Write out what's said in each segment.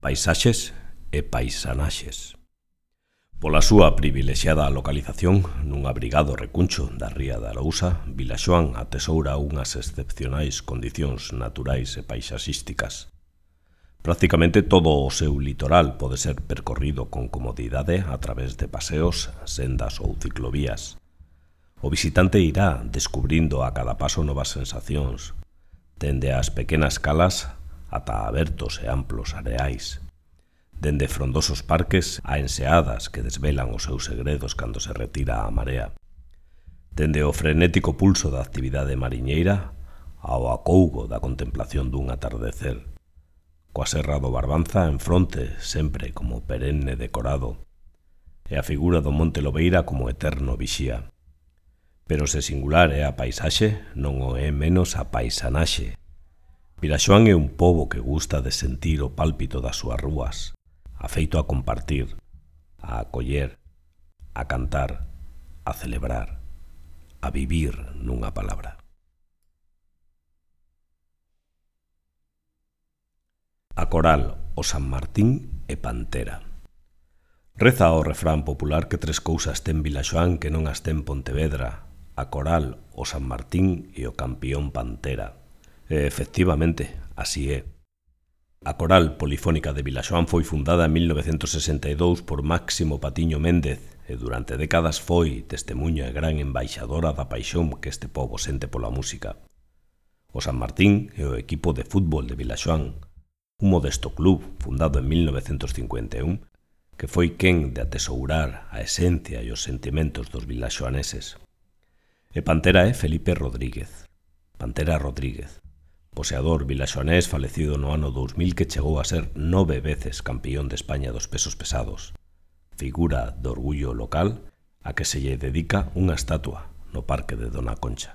Paisaxes e paisanaxes. Pola súa privilexiada localización nun abrigado recuncho da ría da Arousa, Vilaxoán atesoura unhas excepcionais condicións naturais e paisaxísticas. Prácticamente todo o seu litoral pode ser percorrido con comodidade a través de paseos, sendas ou ciclovías. O visitante irá descubrindo a cada paso novas sensacións, dende as pequenas calas ata abertos e amplos areais, dende frondosos parques a enseadas que desvelan os seus segredos cando se retira a marea, dende o frenético pulso da actividade mariñeira ao acougo da contemplación dun atardecer, coa Serra do Barbanza en fronte sempre como perenne decorado, e a figura do Monte Lobeira como eterno vixía. Pero se singular é a paisaxe, non o é menos a paisanaxe. Vilaxoán é un pobo que gusta de sentir o pálpito das súas rúas, afeito a compartir, a acoller, a cantar, a celebrar, a vivir nunha palabra. A coral, o San Martín e Pantera. Reza o refrán popular que tres cousas ten Vilaxoán que non as ten Pontevedra: a coral, o San Martín e o campión Pantera. E, efectivamente, así é. A Coral Polifónica de Vilaxoán foi fundada en 1962 por Máximo Patiño Méndez e durante décadas foi testemuña e gran embaixadora da paixón que este pobo sente pola música. O San Martín é o equipo de fútbol de Vilaxoán, un modesto club fundado en 1951 que foi quen de atesourar a esencia e os sentimentos dos vilaxoaneses. E Pantera é Felipe Rodríguez, Pantera Rodríguez, poseador vilaxoanés falecido no ano 2000 que chegou a ser 9 veces campión de España dos pesos pesados, figura do orgullo local a que se lle dedica unha estatua no Parque de Dona Concha.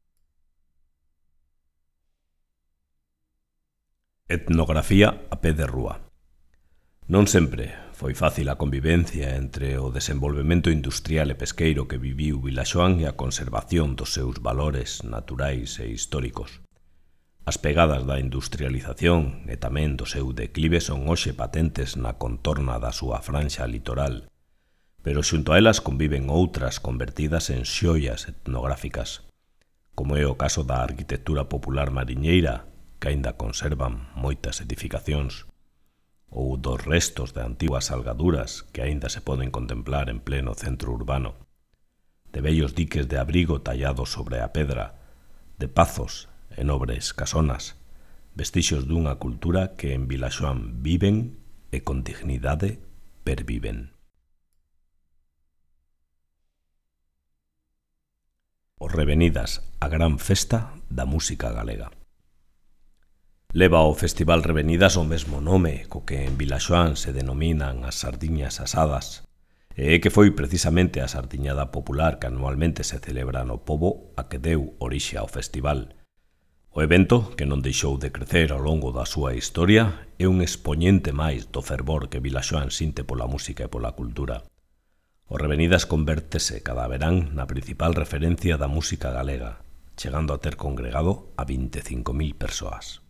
Etnografía a pé de rúa. Non sempre foi fácil a convivencia entre o desenvolvemento industrial e pesqueiro que viviu Vilaxoán e a conservación dos seus valores naturais e históricos. As pegadas da industrialización e tamén do seu declive son hoxe patentes na contorna da súa franxa litoral, pero xunto a elas conviven outras convertidas en xoias etnográficas, como é o caso da arquitectura popular mariñeira, que aínda conservan moitas edificacións, ou dos restos de antiguas salgaduras que aínda se poden contemplar en pleno centro urbano, de vellos diques de abrigo tallados sobre a pedra, de pazos e nobres casonas, vestixios dunha cultura que en Vilaxoán viven e con dignidade perviven. Os Revenidas, a gran festa da música galega. Leva o Festival Revenidas o mesmo nome co que en Vilaxoán se denominan as sardiñas asadas, e é que foi precisamente a sardiñada popular que anualmente se celebra no pobo a que deu orixe ao festival. O evento, que non deixou de crecer ao longo da súa historia, é un expoñente máis do fervor que Vilaxoán sinte pola música e pola cultura. O Revenidas convértese cada verán na principal referencia da música galega, chegando a ter congregado a 25.000 persoas.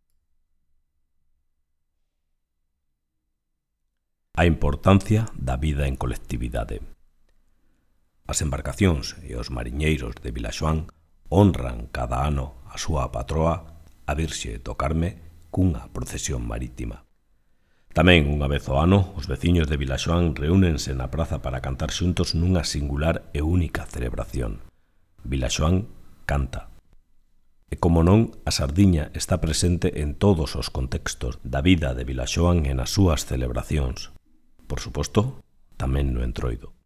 A importancia da vida en colectividade. As embarcacións e os mariñeiros de Vilaxoán honran cada ano a súa patroa, a Virxe do Carme, cunha procesión marítima. Tamén, unha vez ao ano, os veciños de Vilaxoán reúnense na praza para cantar xuntos nunha singular e única celebración. Vilaxoán canta. E como non, a sardiña está presente en todos os contextos da vida de Vilaxoán e nas súas celebracións. Por suposto, tamén no Entroido.